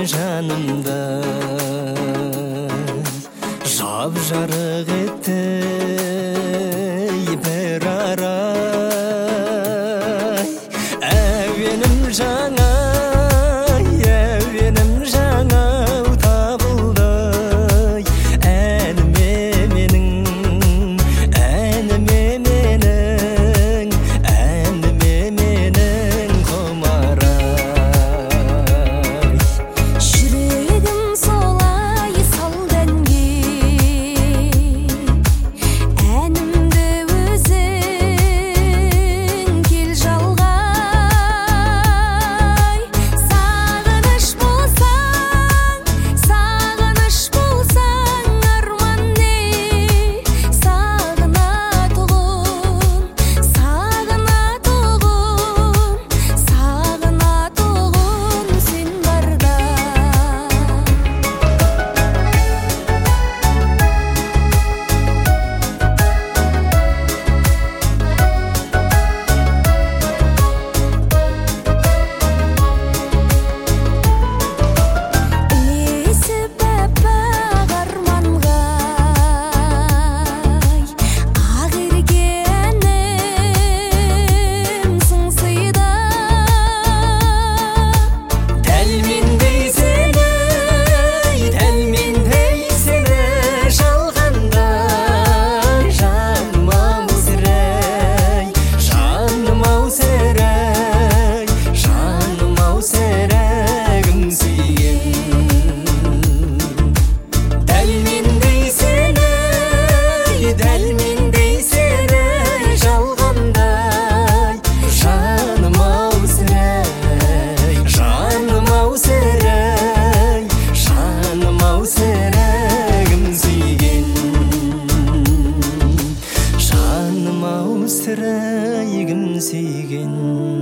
жанымда жап-жарық етті бір арай. Әуенім жаңа табылды, әніме менің, әніме менің құмарай. Жүрегім солай салданге, әнімді өзің кел жалғай. Сағыныш болсаң арман не, сағына тұғын сен барда. Ілесіп әппақ арманға, ақеркенім сыңсыйда. Дәл мендей сені жалғанда, жаным-ау сірәй, сірәгім сүйген. Дәл мендей сені жалғанда, жаным-ау сірәй, сірәгім сүйген. Жаным-ау сірәгім сүйген.